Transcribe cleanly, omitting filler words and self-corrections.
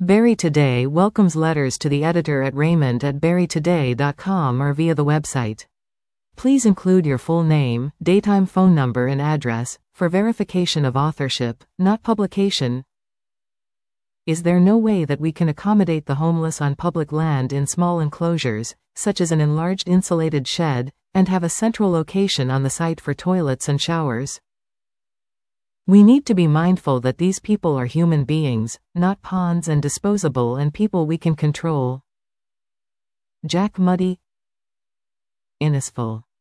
Barry Today welcomes letters to the editor at raymond@barrytoday.com or via the website. Please include your full name, daytime phone number and address, for verification of authorship, not publication. Is there no way that we can accommodate the homeless on public land in small enclosures, such as an enlarged insulated shed, and have a central location on the site for toilets and showers? We need to be mindful that these people are human beings, not pawns and disposable and people we can control. Jack Muddy, Innisful.